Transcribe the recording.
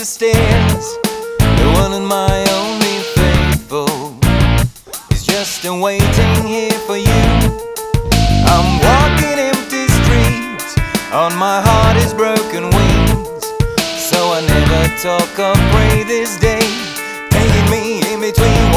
stairs. The one and my only faithful is just waiting here for you. I'm walking empty streets, on my heart is broken wings. So I never talk or pray this day, taking me in between